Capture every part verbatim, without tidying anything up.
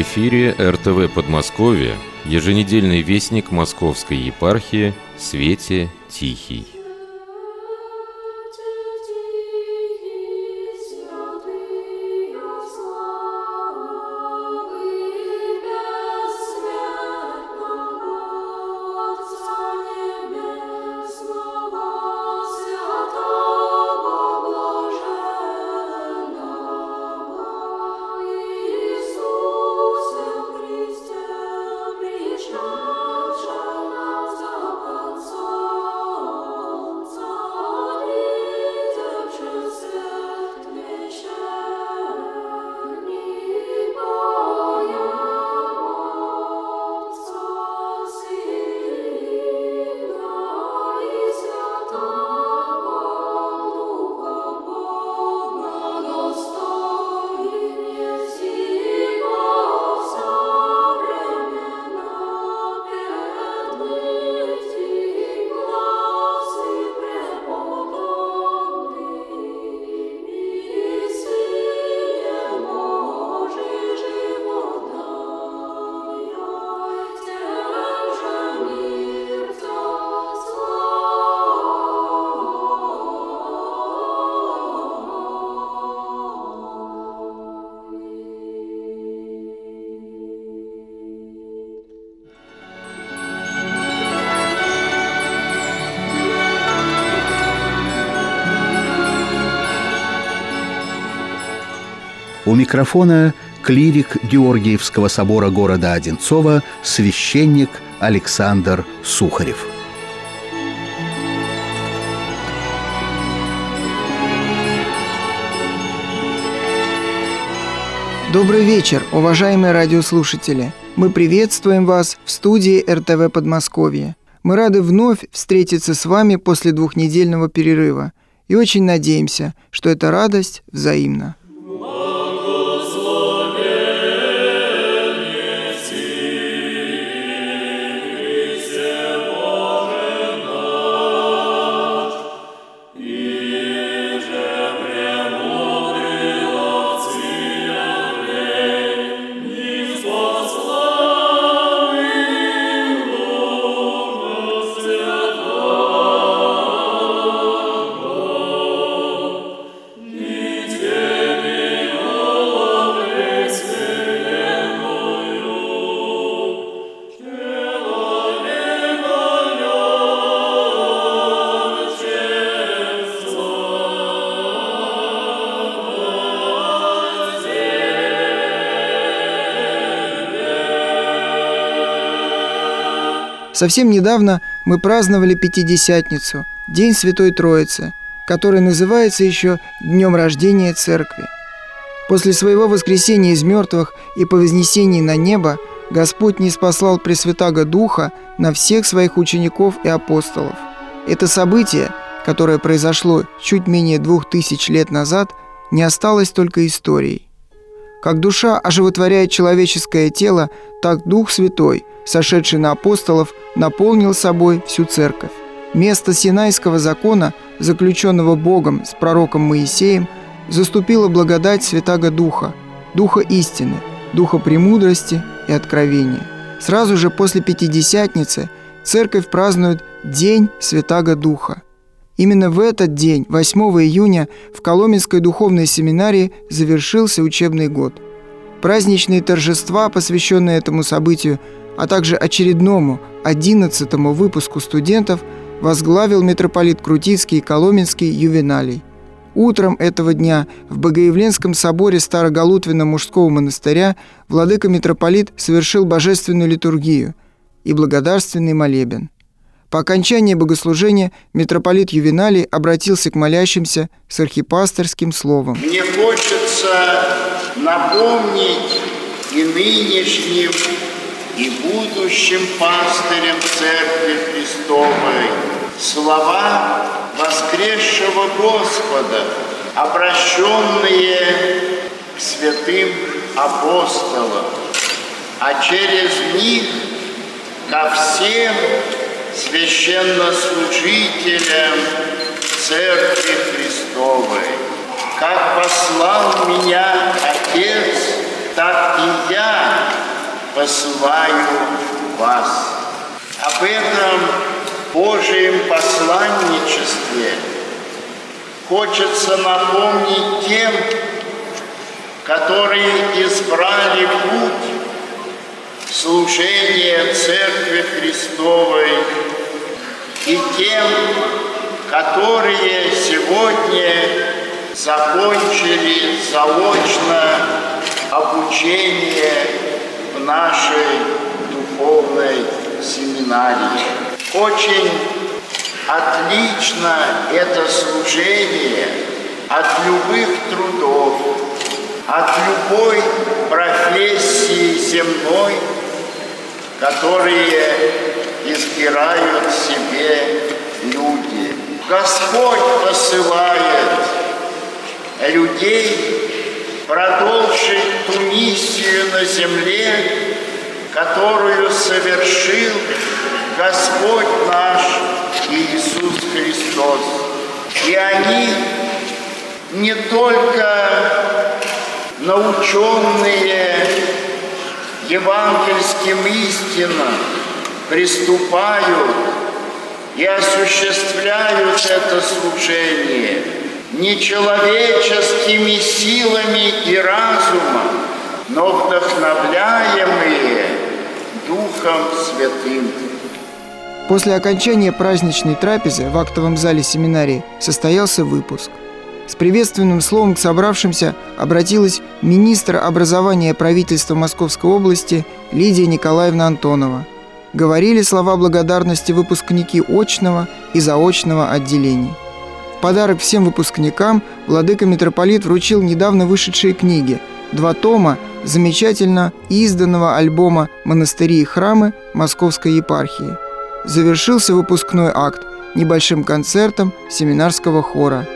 эфире эр тэ вэ Подмосковье, еженедельный вестник Московской епархии «Свете Тихий». У микрофона клирик Георгиевского собора города Одинцова, священник Александр Сухарев. Добрый вечер, уважаемые радиослушатели! Мы приветствуем вас в студии эр тэ вэ Подмосковье. Мы рады вновь встретиться с вами после двухнедельного перерыва и очень надеемся, что эта радость взаимна. Совсем недавно мы праздновали Пятидесятницу, День Святой Троицы, который называется еще Днем рождения Церкви. После своего воскресения из мертвых и по вознесении на небо Господь ниспослал Пресвятаго Духа на всех своих учеников и апостолов. Это событие, которое произошло чуть менее двух тысяч лет назад, не осталось только историей. Как душа оживотворяет человеческое тело, так Дух Святой, сошедший на апостолов, наполнил собой всю церковь. Место Синайского закона, заключенного Богом с пророком Моисеем, заступила благодать Святаго Духа, Духа истины, Духа премудрости и откровения. Сразу же после Пятидесятницы церковь празднует День Святаго Духа. Именно в этот день, восьмого июня, в Коломенской духовной семинарии завершился учебный год. Праздничные торжества, посвященные этому событию, а также очередному одиннадцатому выпуску студентов, возглавил митрополит Крутицкий и Коломенский Ювеналий. Утром этого дня в Богоявленском соборе Староголутвенного мужского монастыря владыка-митрополит совершил божественную литургию и благодарственный молебен. По окончании богослужения митрополит Ювеналий обратился к молящимся с архипасторским словом. Мне хочется напомнить и нынешним, и будущим пастырям Церкви Христовой слова воскресшего Господа, обращенные к святым апостолам, а через них ко всем священнослужителям Церкви Христовой. Как послал меня Отец, так и я посылаю вас». Об этом Божьем посланничестве хочется напомнить тем, которые избрали путь служения Церкви Христовой, и тем, которые сегодня закончили заочно обучение в нашей духовной семинарии. Очень отлично это служение от любых трудов, от любой профессии земной, которые избирают себе люди. Господь посылает людей продолжить ту миссию на земле, которую совершил Господь наш Иисус Христос. И они не только наученные евангельским истинам приступают и осуществляют это служение не человеческими силами и разумом, но вдохновляемые Духом Святым. После окончания праздничной трапезы в актовом зале семинарии состоялся выпуск. С приветственным словом к собравшимся обратилась министр образования правительства Московской области Лидия Николаевна Антонова. Говорили слова благодарности выпускники очного и заочного отделений. В подарок всем выпускникам владыка-митрополит вручил недавно вышедшие книги, два тома замечательно изданного альбома «Монастыри и храмы Московской епархии». Завершился выпускной акт небольшим концертом семинарского хора.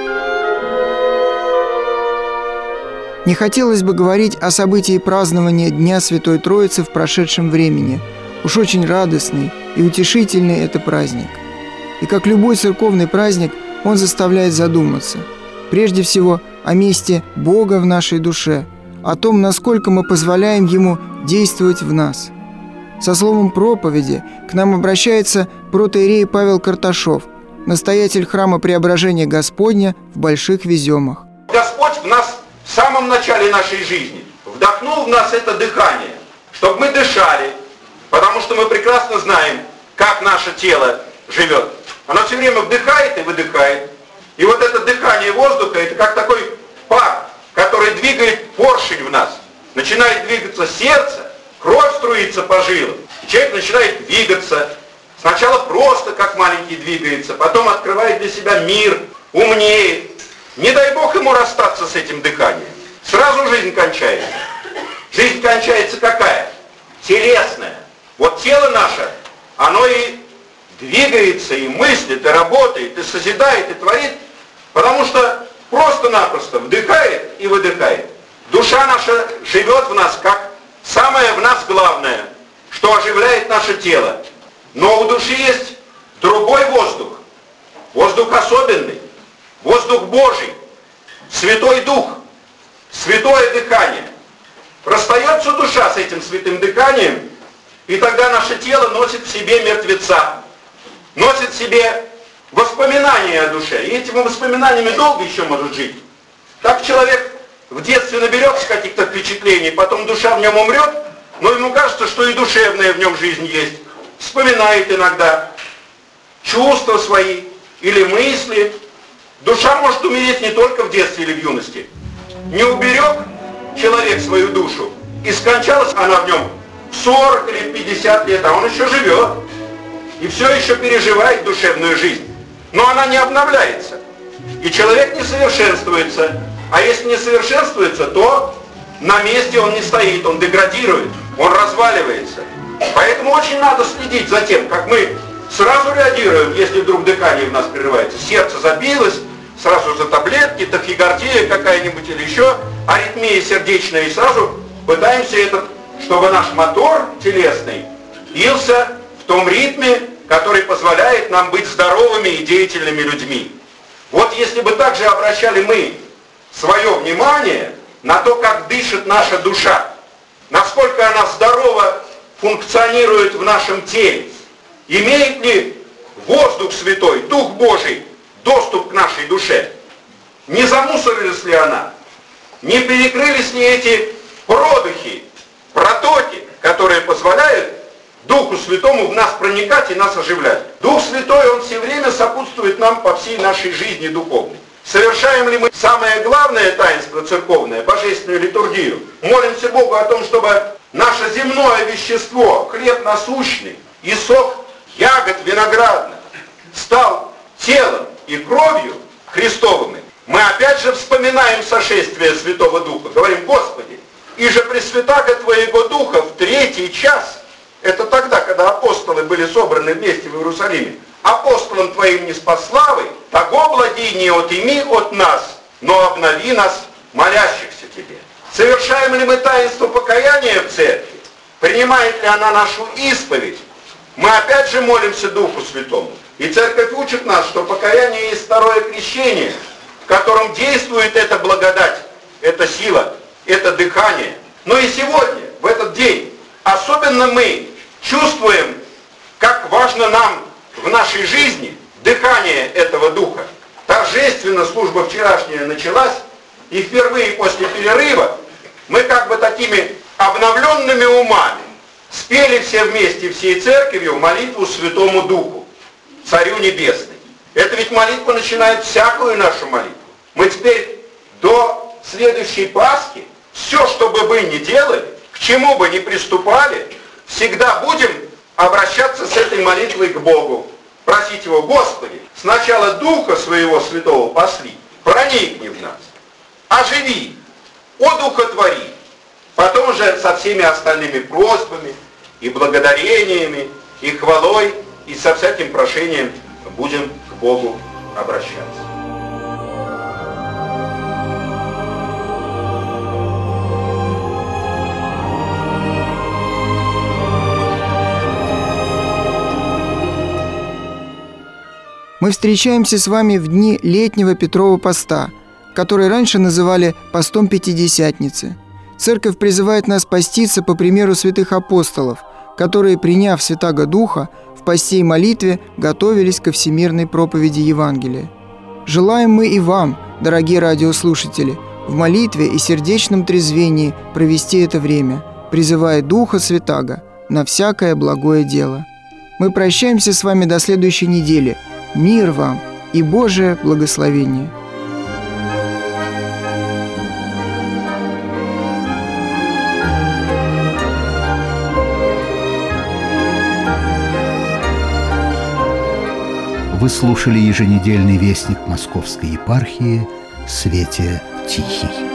Не хотелось бы говорить о событии празднования Дня Святой Троицы в прошедшем времени. Уж очень радостный и утешительный это праздник. И как любой церковный праздник, он заставляет задуматься. Прежде всего, о месте Бога в нашей душе, о том, насколько мы позволяем Ему действовать в нас. Со словом проповеди к нам обращается протоиерей Павел Карташов, настоятель храма Преображения Господня в Больших Веземах. Господь в нас в самом начале нашей жизни вдохнул в нас это дыхание, чтобы мы дышали, потому что мы прекрасно знаем, как наше тело живет. Оно все время вдыхает и выдыхает. И вот это дыхание воздуха, это как такой пар, который двигает поршень в нас. Начинает двигаться сердце, кровь струится по жилам, и человек начинает двигаться. Сначала просто как маленький двигается, потом открывает для себя мир, умнеет. Не дай Бог ему расстаться с этим дыханием. Сразу жизнь кончается. Жизнь кончается какая? Телесная. Вот тело наше, оно и двигается, и мыслит, и работает, и созидает, и творит, потому что просто-напросто вдыхает и выдыхает. Душа наша живет в нас как самое в нас главное, что оживляет наше тело. Но у души есть другой воздух, воздух особенный, воздух Божий, Святой Дух, святое дыхание. Расстается душа с этим святым дыханием, и тогда наше тело носит в себе мертвеца, носит в себе воспоминания о душе. И этими воспоминаниями долго еще может жить. Так человек в детстве наберется каких-то впечатлений, потом душа в нем умрет, но ему кажется, что и душевная в нем жизнь есть. Вспоминает иногда чувства свои или мысли. Душа может умереть не только в детстве или в юности. Не уберег человек свою душу, и скончалась она в нем в сорок или пятьдесят лет, а он еще живет. И все еще переживает душевную жизнь. Но она не обновляется. И человек не совершенствуется. А если не совершенствуется, то на месте он не стоит, он деградирует, он разваливается. Поэтому очень надо следить за тем, как мы сразу реагируем, если вдруг дыхание в нас прерывается. Сердце забилось, сразу за таблетки, тахикардия какая-нибудь или еще, аритмия сердечная, и сразу пытаемся этот, чтобы наш мотор телесный бился в том ритме, который позволяет нам быть здоровыми и деятельными людьми. Вот если бы также обращали мы свое внимание на то, как дышит наша душа, насколько она здорово функционирует в нашем теле, имеет ли воздух святой, Дух Божий, доступ к нашей душе, не замусорилась ли она, не перекрылись ли эти продухи, протоки, которые позволяют Духу Святому в нас проникать и нас оживлять. Дух Святой, Он все время сопутствует нам по всей нашей жизни духовной. Совершаем ли мы самое главное таинство церковное, божественную литургию? Молимся Богу о том, чтобы наше земное вещество, хлеб насущный и сок ягод виноградных стал телом и кровью Христовыми. Мы опять же вспоминаем сошествие Святого Духа. Говорим: Господи, и же пресвятаго Твоего Духа в третий час, это тогда, когда апостолы были собраны вместе в Иерусалиме, апостолам Твоим не спаславы, того благи не отыми от нас, но обнови нас, молящихся Тебе. Совершаем ли мы таинство покаяния в церкви? Принимает ли она нашу исповедь? Мы опять же молимся Духу Святому. И церковь учит нас, что покаяние есть второе крещение, в котором действует эта благодать, эта сила, это дыхание. Но и сегодня, в этот день, особенно мы чувствуем, как важно нам в нашей жизни дыхание этого Духа. Торжественно служба вчерашняя началась, и впервые после перерыва мы как бы такими обновленными умами спели все вместе, всей церковью, молитву Святому Духу, Царю Небесный. Это ведь молитва начинает всякую нашу молитву. Мы теперь до следующей Пасхи все, что бы вы ни делали, к чему бы ни приступали, всегда будем обращаться с этой молитвой к Богу. Просить Его: Господи, сначала Духа Своего Святого посли, проникни в нас, оживи, одухотвори. Потом уже со всеми остальными просьбами и благодарениями, и хвалой, и со всяким прошением будем к Богу обращаться. Мы встречаемся с вами в дни летнего Петрова поста, который раньше называли постом Пятидесятницы. Церковь призывает нас поститься по примеру святых апостолов, которые, приняв Святаго Духа, в посте и молитве готовились ко всемирной проповеди Евангелия. Желаем мы и вам, дорогие радиослушатели, в молитве и сердечном трезвении провести это время, призывая Духа Святаго на всякое благое дело. Мы прощаемся с вами до следующей недели. Мир вам и Божие благословение! Вы слушали еженедельный вестник Московской епархии «Свете Тихий».